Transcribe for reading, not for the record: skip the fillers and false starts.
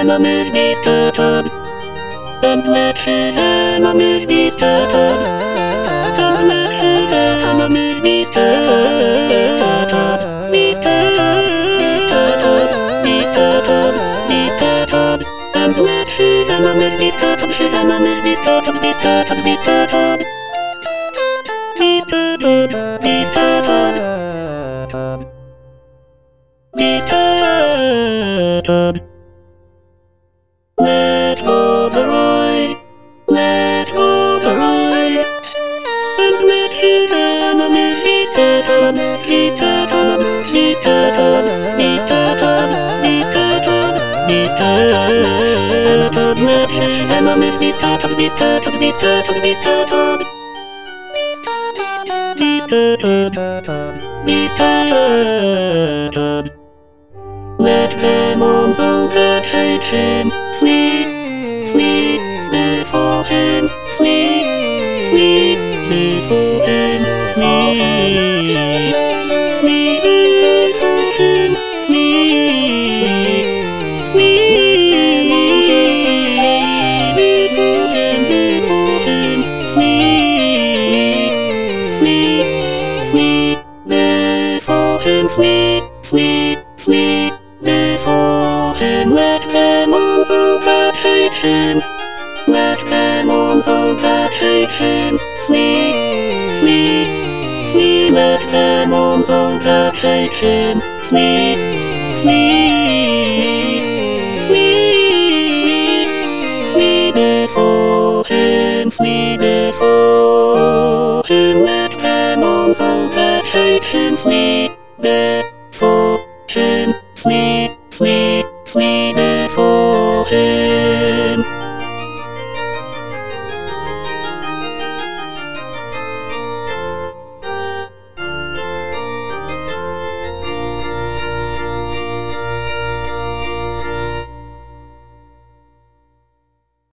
enemies be scattered, and let his enemies be scattered, and let his enemies be scattered, be scattered, be scattered, be scattered, be scattered, and let his enemies be scattered, his enemies be scattered, be scattered, be scattered, be scattered, be scattered, be scattered. Let God arise, let God arise, and let his enemies be scattered, be scattered, be scattered, be scattered, be scattered, be scattered, let his enemies be scattered, be scattered, be scattered, be scattered, be scattered, be scattered. Let them also that hate him flee, flee before him, flee, flee before him, flee, flee before him, flee, flee before him, flee, flee, flee before him, flee, flee, flee before him. Let them also that hate him, let them also that hate him flee, flee, flee. Let them also that hate him flee, flee.